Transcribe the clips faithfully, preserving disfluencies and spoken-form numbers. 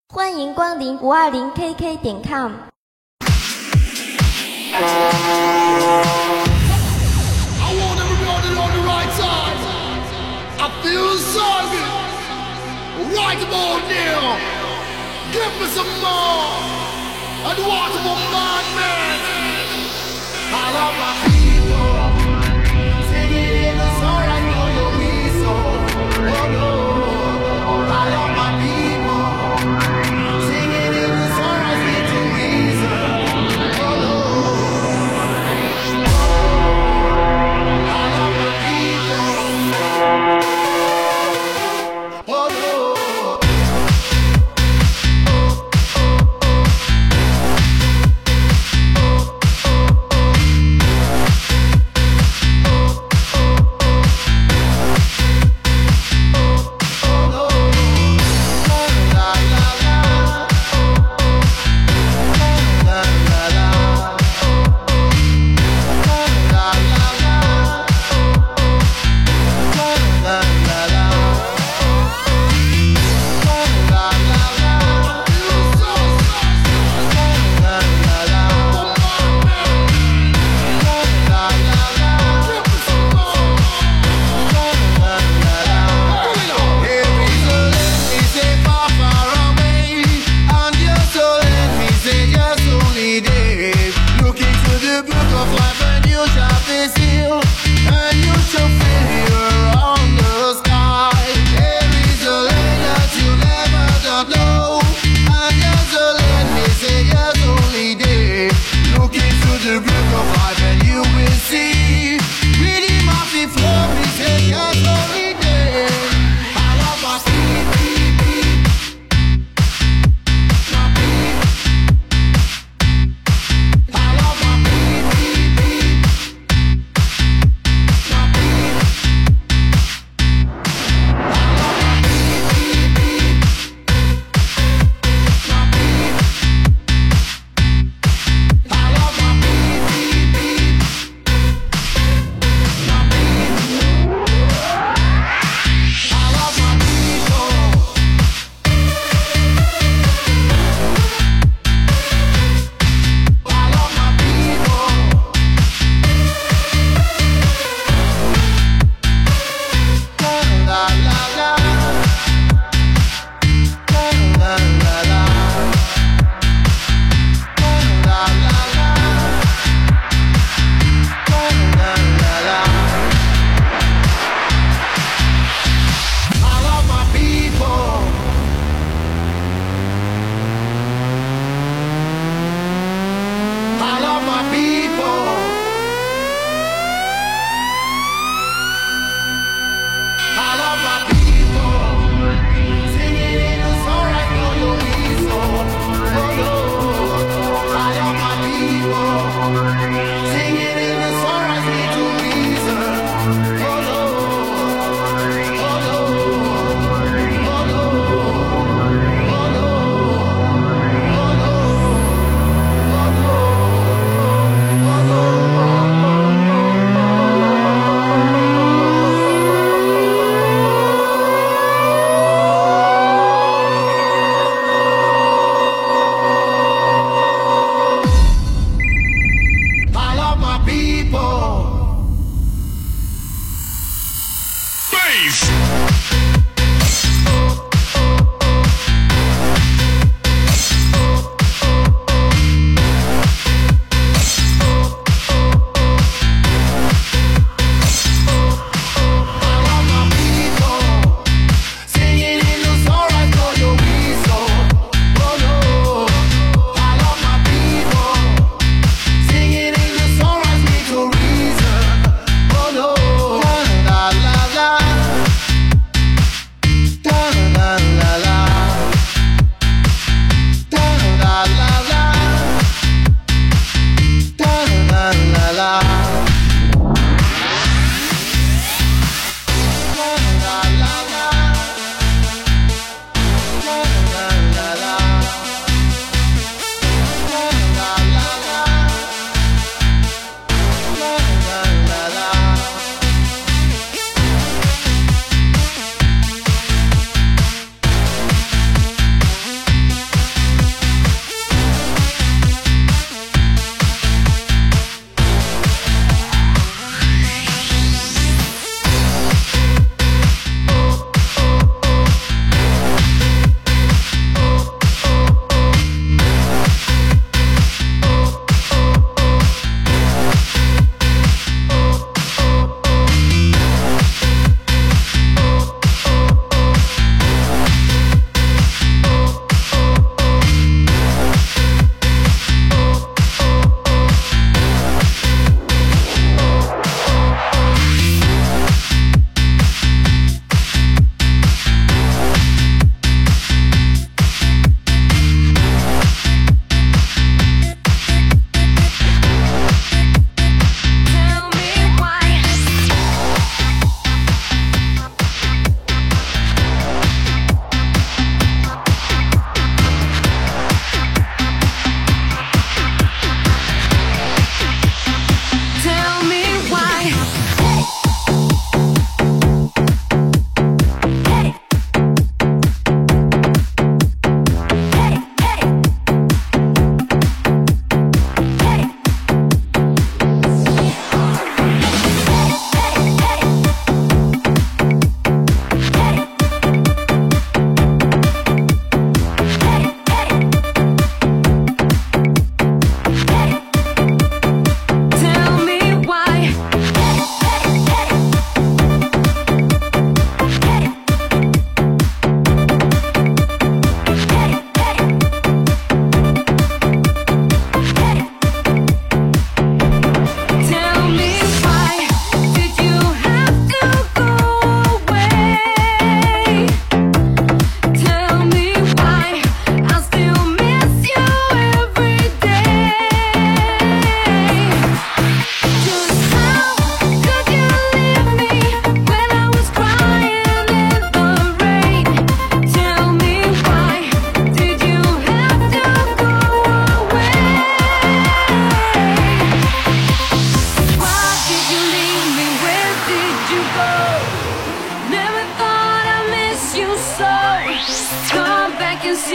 欢迎光临五二零 K K 点 com。 Right about now, give me some more. I don't want to bombard me. I love my people. Singing in the soul, I know you'll be so. Oh no, I love my people. Singing in the soul, I speak to reason. Oh no, I love my people. Oh no.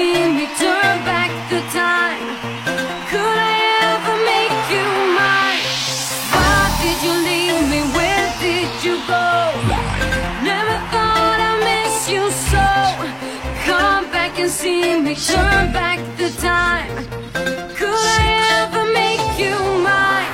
see me turn back the time? Could I ever make you mine? Why did you leave me? Where did you go? Never thought I'd miss you so. Come back and see me turn back the time. Could I ever make you mine?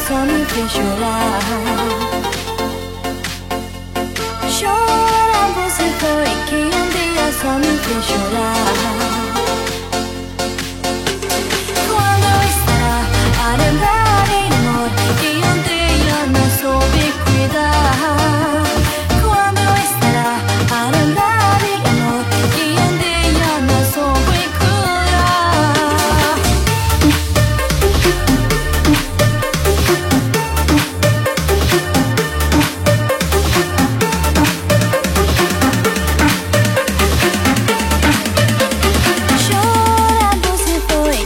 só me fez chorar. Chorar você foi quem um dia só me fez chorar. Quando estará a lembrar de amor que um dia não soube cuidar. Quando estará a lembrar de amor que um dia não soube cuidar. Chorando se foi.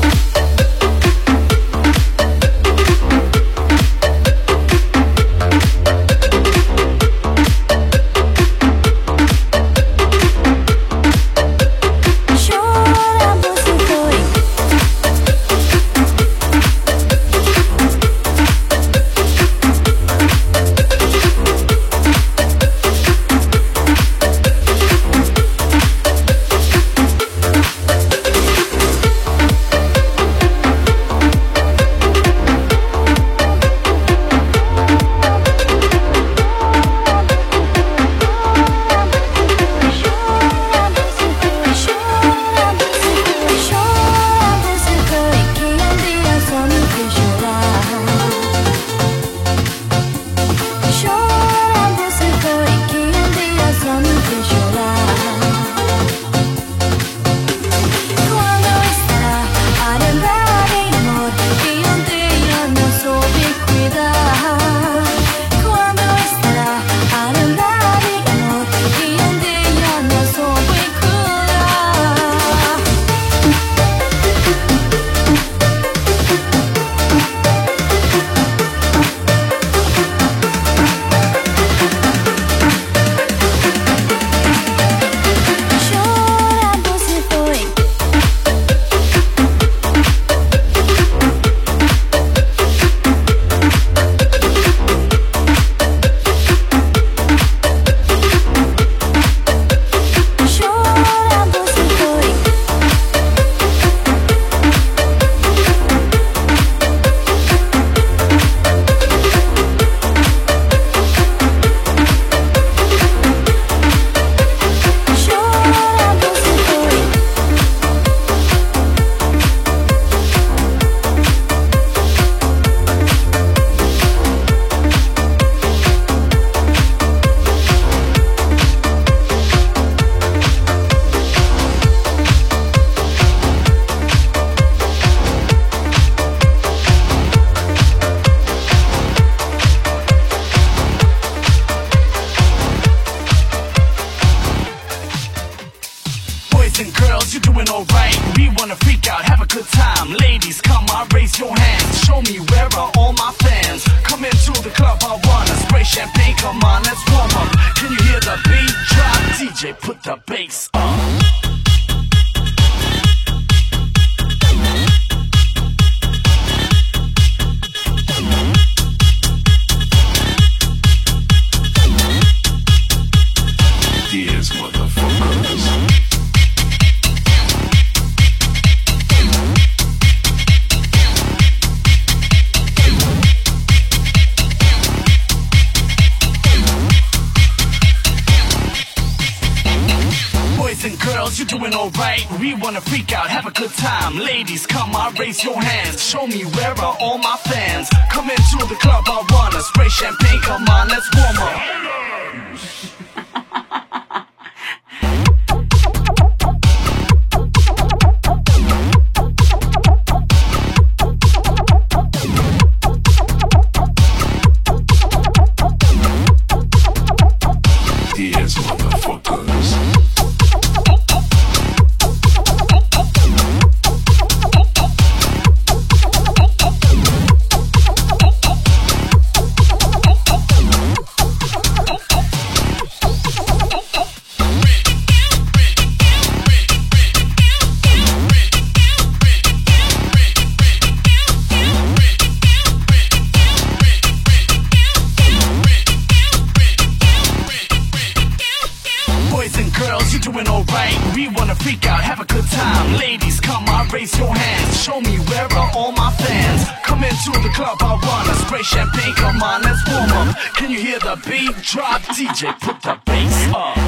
Chorando se foi. Chorando se foi que um dia só me fez chorar. Chorando se foi que um dia só me fez chorar. Quando estará a lembrar de amor que um dia não soube cuidar. Quando estará a lembrar de amor que um dia não soube cuidar. Chorando se foi. Chorando se foi. Chorando se foi. Boys and girls, you're doing alright. We wanna freak out, have a good time. Ladies, come on, raise your hands. Show me where are all my fans. Come into the club, I wanna spray champagne. Come on, let's warm up. Can you hear the beat drop? D J, put the bass up. Yes, motherfuckers. Boys and girls, you're doing alright. We wanna freak out, have a good time. Ladies, come on, raise your hands. Show me where are all my fans. Come into the club, I wanna spray champagne. Come on, let's warm up. Yes, motherfuckers. freak out, have a good time. Ladies, come on, raise your hands. Show me where are all my fans. Come into the club, I wanna spray champagne. Come on, let's warm up. Can you hear the beat drop? D J, put the bass up.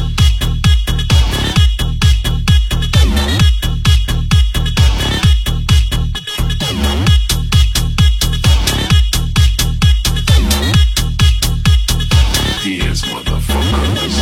Here's motherfuckers.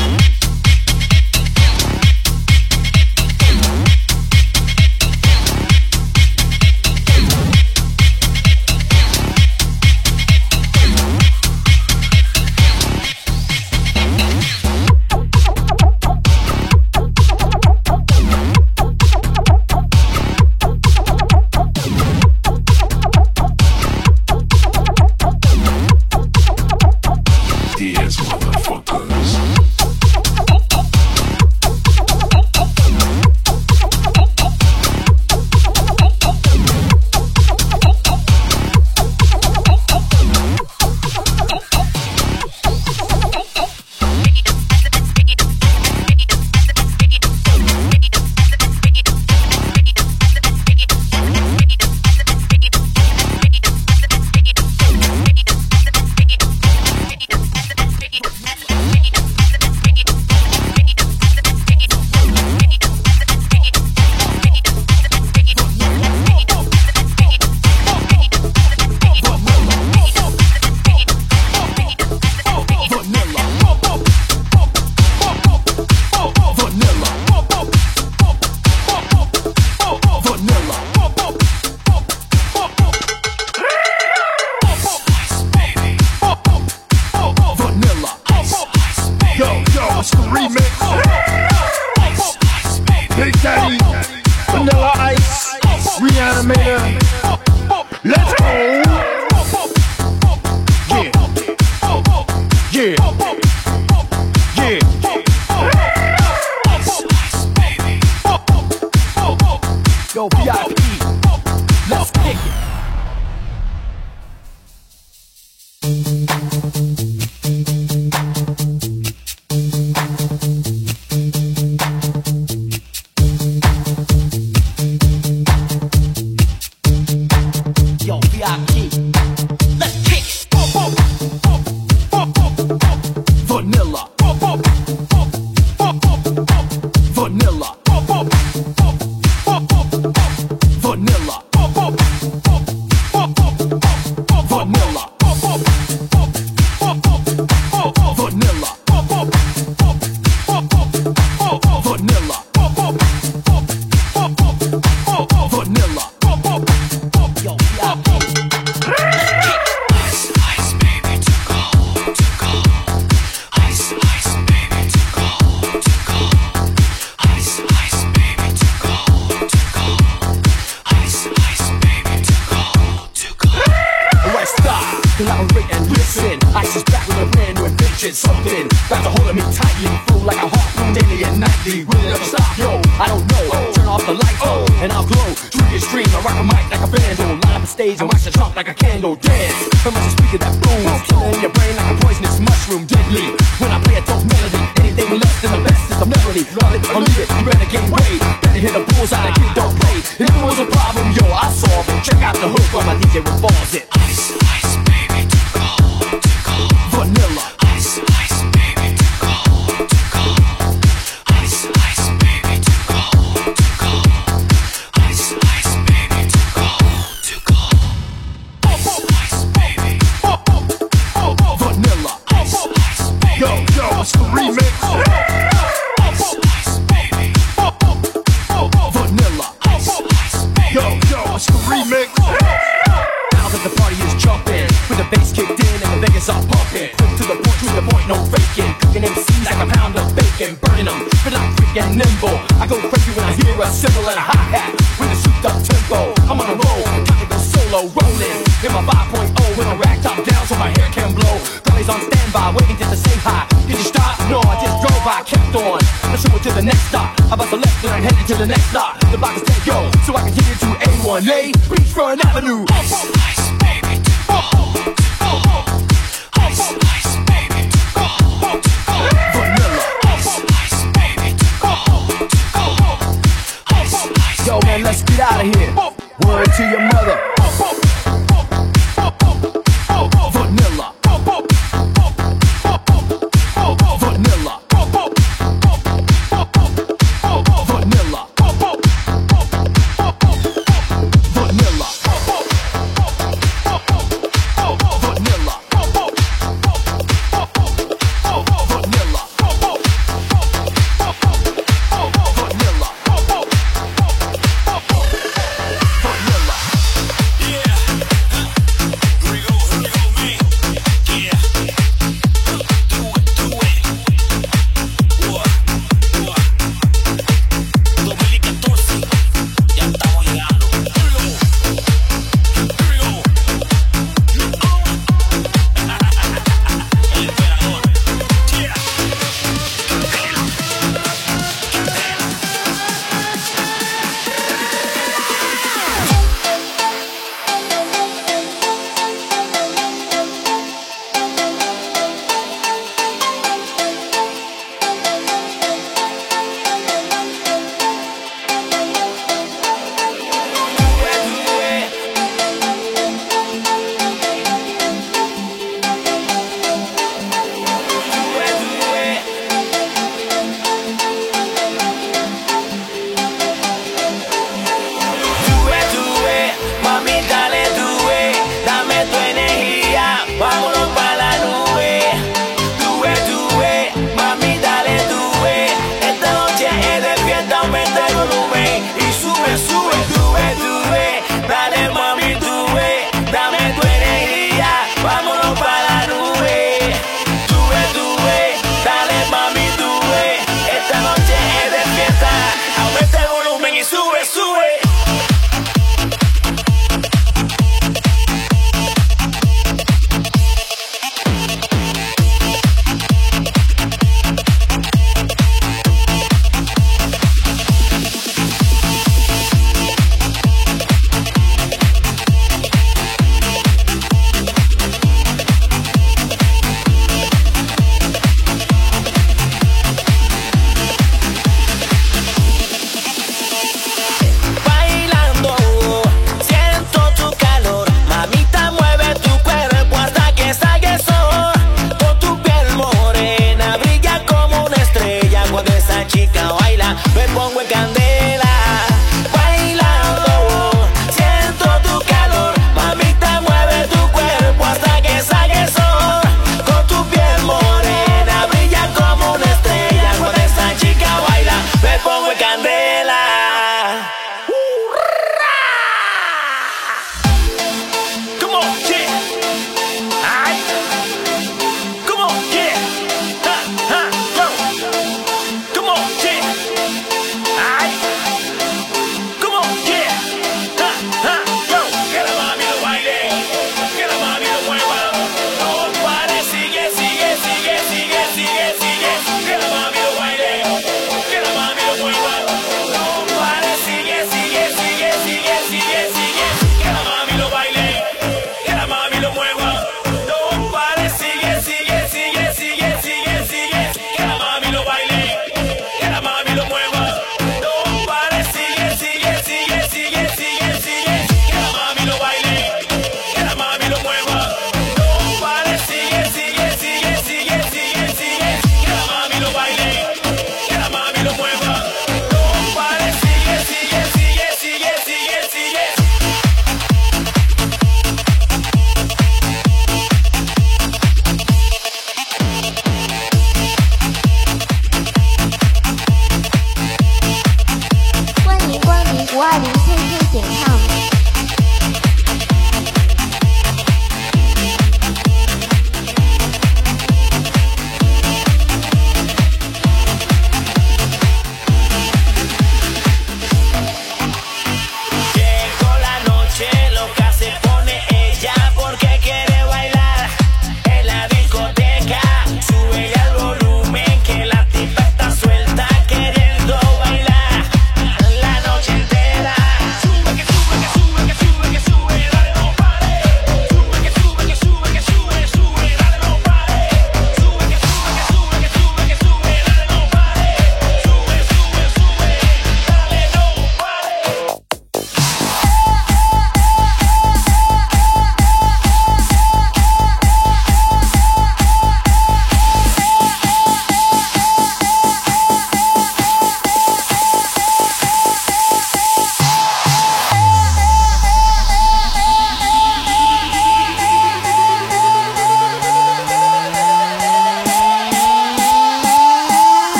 Vanilla.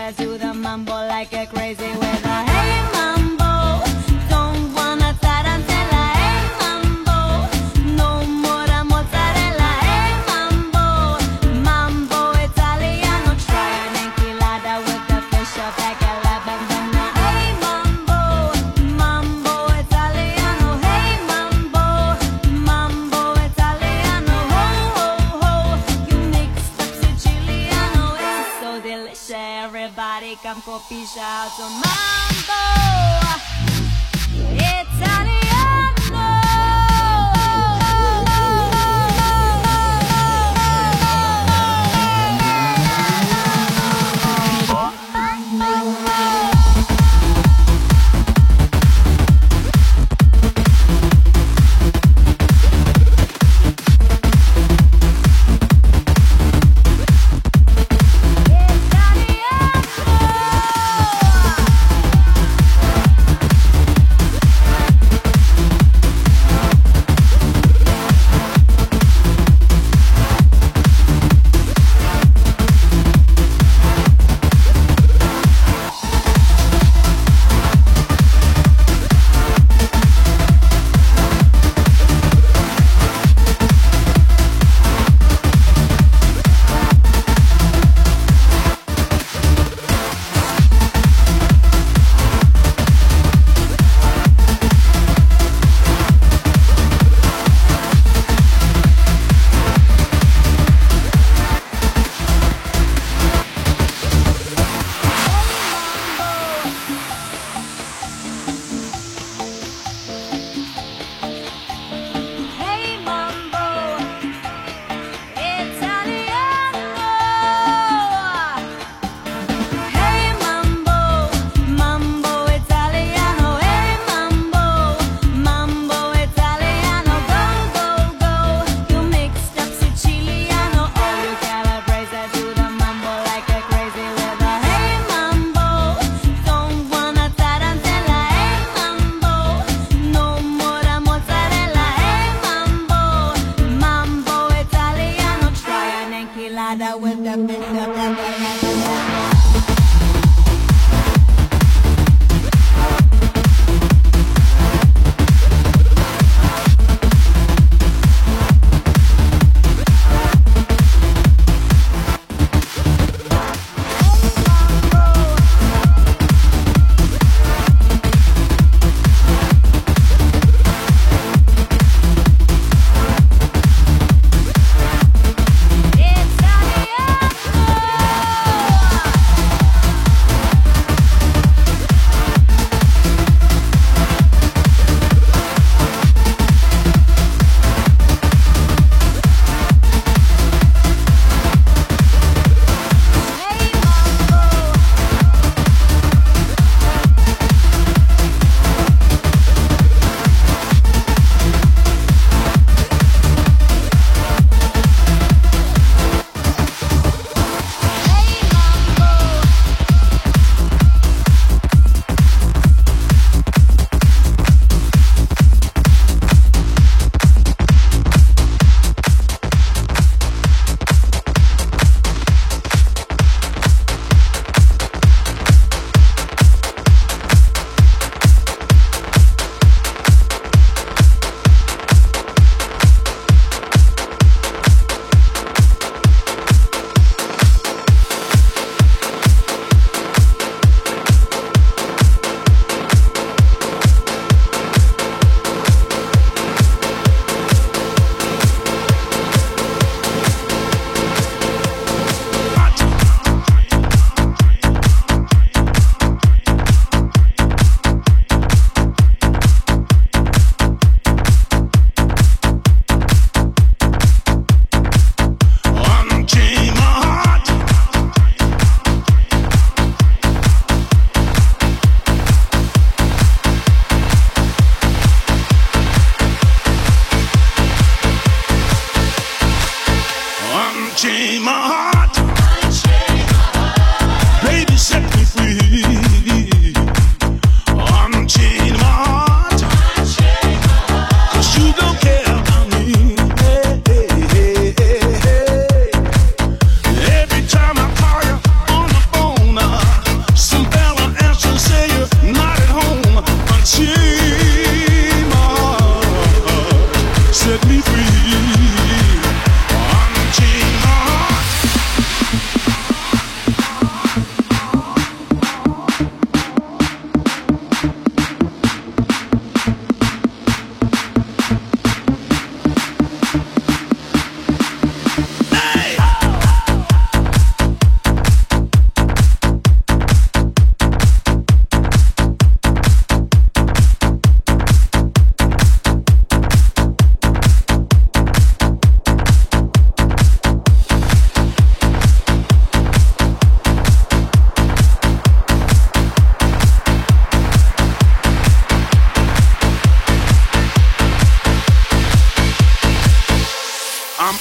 dance to the mambo like a crazy with a hey mambo. Don't wanna tarantella, hey mambo. No more mozzarella, hey mambo. Mambo Italiano, try an enchilada with the fish or back a la bandana. Hey mambo, mambo Italiano, hey mambo, mambo Italiano, ho ho ho. You mixed up Siciliano, it's so delicious. Everybody come copisce out to mambo Italiano.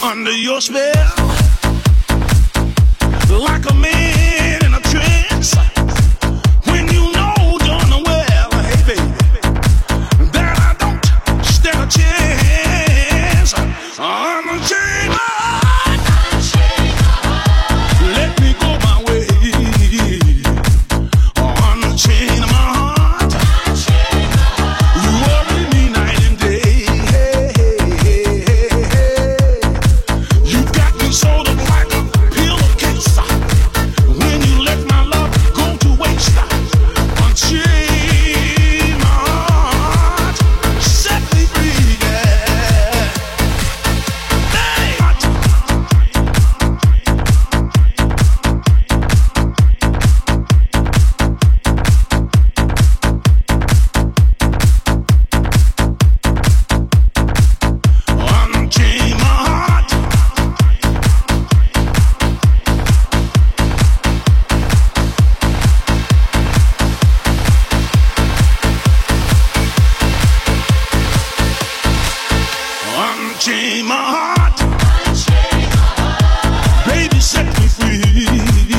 under your spell, like a man in a trance. When you know darn well, hey baby, that I don't stand a chance. Unchain my heart, let me go my way. Unchain my heart, you worry me night and day. You got me sold up like a pillowcase. When you let my love go to waste, unchain my heart, set me free, yeah. Hey. Unchain my heart. Unchain my heart. Baby, set me free.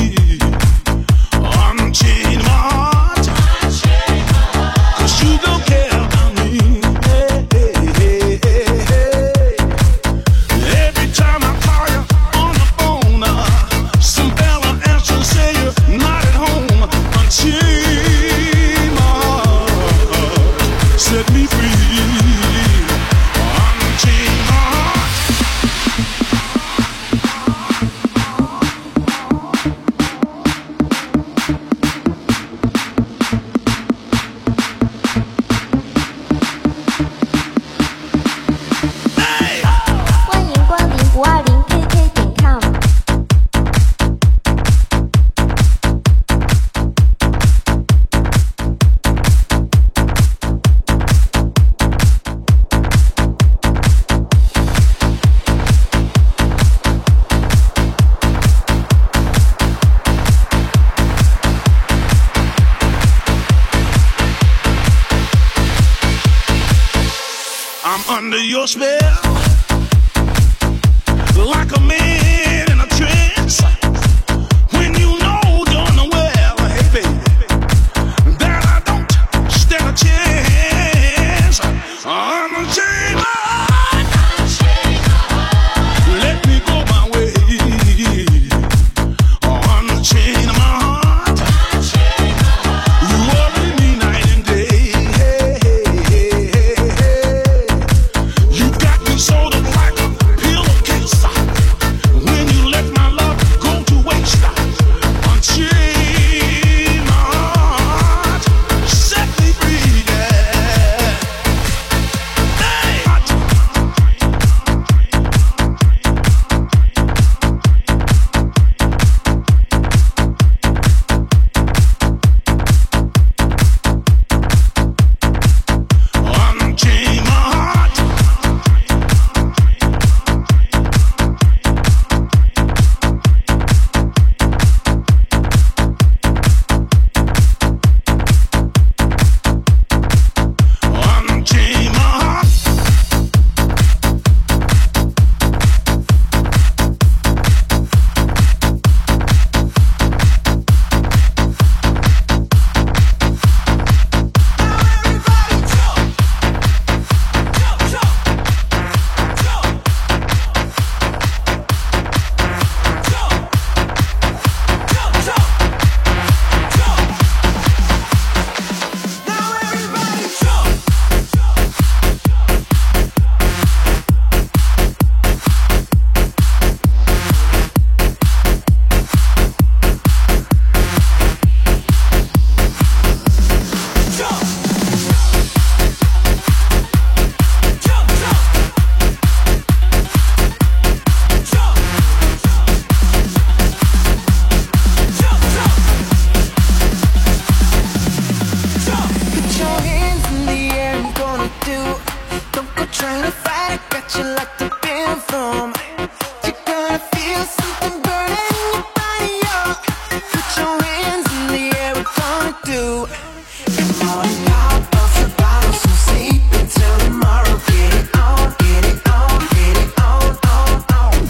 Unchain my heart. 'Cause you don't care about me. Hey, hey, hey, hey, hey. Every time I call you on the phone, uh, some fella answer and say you're not at home. Unchain my heart. Set me free. Unchain my heart. Hey. 欢迎光临五二零 K K 点 com。 I'm under your spell, like a man in a trance. When you know darn well, hey baby, that I don't stand a chance. Unchain my heart, let me go my way. Unchain my heart, you worry me night and day. Hey, hey, hey, hey, hey. You got me sold up like a pillowcase. When you let my love go to waste, unchain my heart, set me free, yeah. Hey. Unchain my heart. Unchain my heart. Put your hands in the air, I'm gonna do. Don't go trying to fight, I got you locked up in a room. You're gonna feel something burning your body up. Put your hands in the air, we're gonna do. Come on, pop off the bottle, so sleep until tomorrow. Get it on, get it on, get it on, on, on.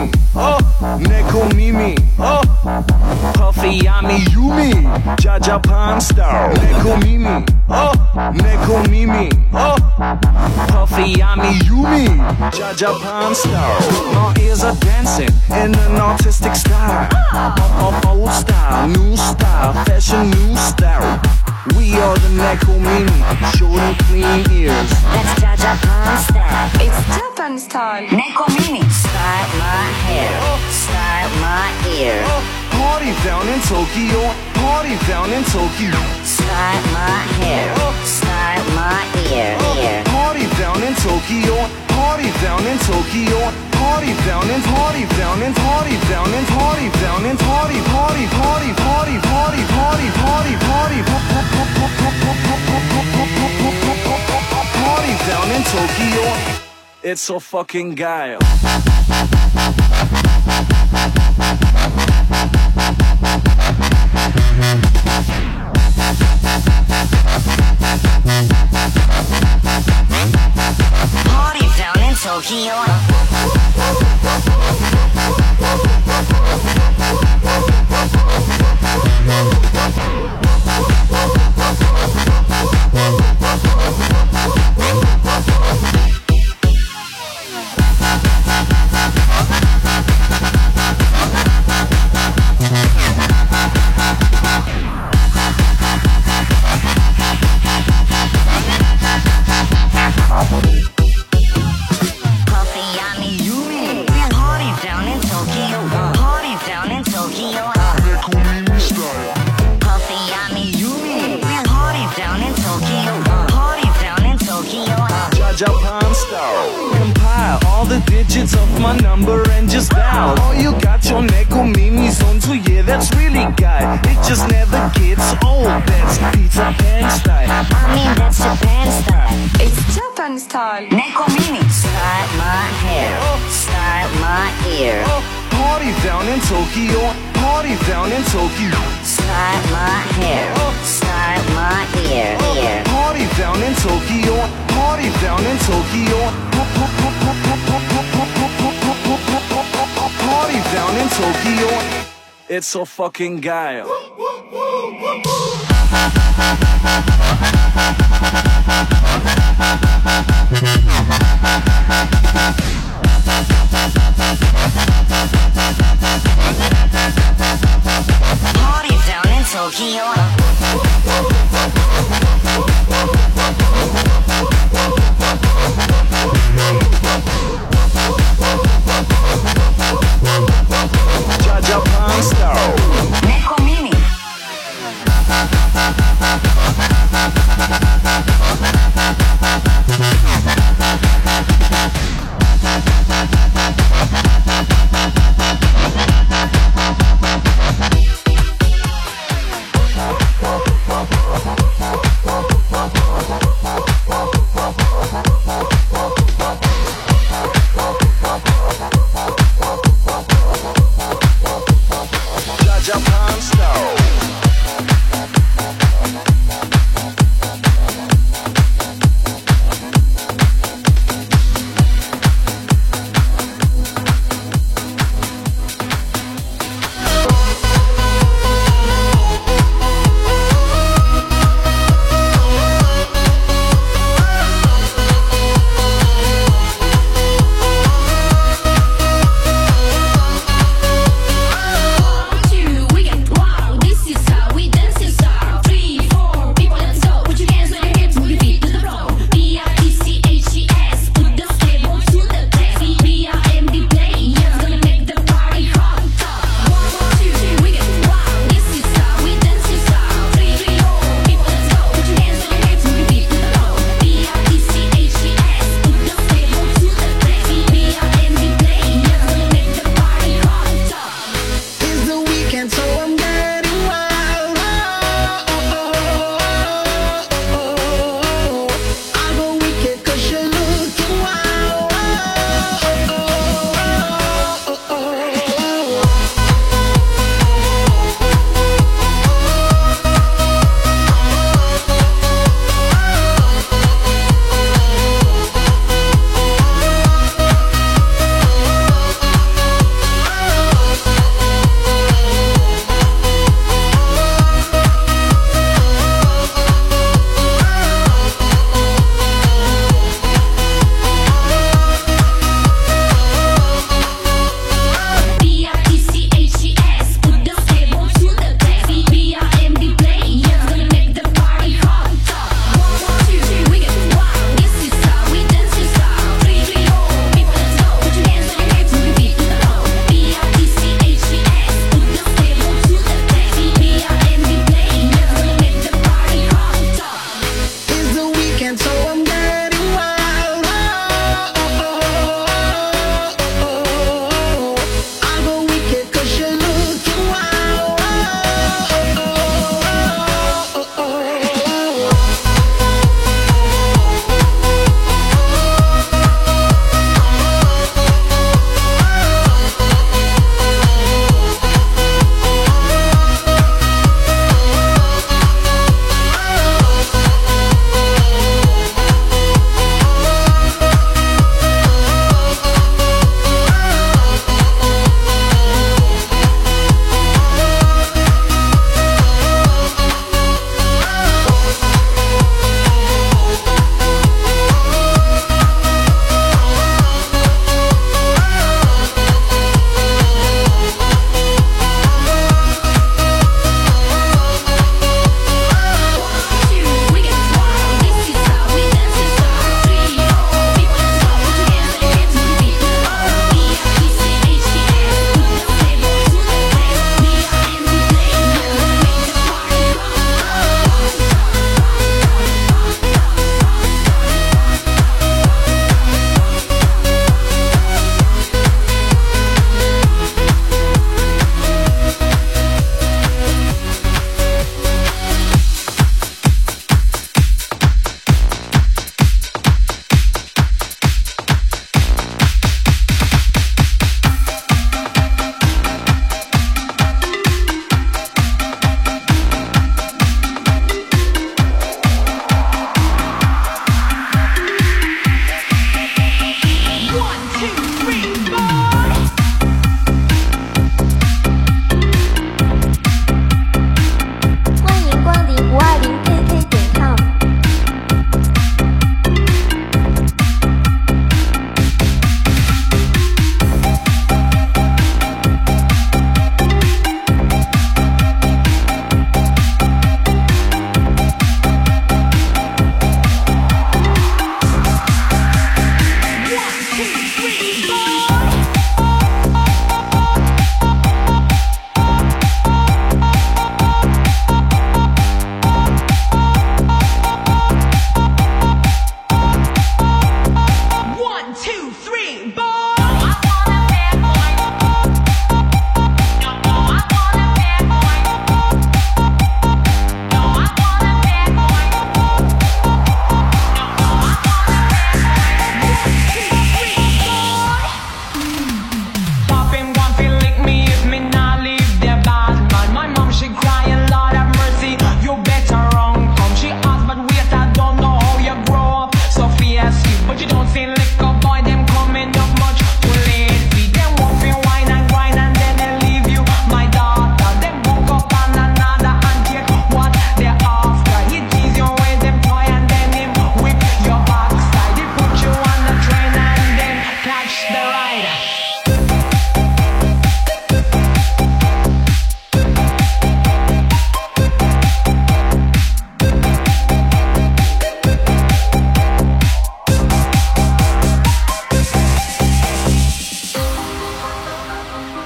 Mimi, oh, Neko Mimi, oh, Puffy Ami Yumi, Jaja Pan Star. Neko Mimi, oh, Neko Mimi, oh, Puffy Ami Yumi, Jaja Pan Star. My ears are dancing in an artistic style, of old style, new style, fashion new style. We are the Neko Mimi, short and clean ears. That's Jaja Pan style. It's Japan style. Neko Mimi. Style my hair, style my ear. Party down in Tokyo, party down in Tokyo. Style my hair, style my ear. ear. Party down in Tokyo, party down in Tokyo. Party down and party down and party down and party down and party party party party party party party party party down in Tokyo. It's so fucking guile. Party down in Tokyo. Puffy Ami Yumi. Party down in Tokyo. Party down in Tokyo. Puffy Ami Yumi. Party down in Tokyo. Party down in Tokyo. Jaja Pan Star. Compile all the digits of my number and just dial. Oh, you got your Neko Mimi's on too, yeah, that's really guy. It just never gets old, that's Peter Pan style. I mean, that's Japan style. It's Japan style. Neko Mimi. Style my hair, style my ear. Party down in Tokyo, party down in Tokyo. Style my hair, style my ear. ear. Party down in Tokyo, party down in Tokyo. Party down in Tokyo. It's so fucking guile. Party down in Tokyo. Jaja Pan Star. Neko Mimi. We'll be right back.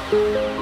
Thank you.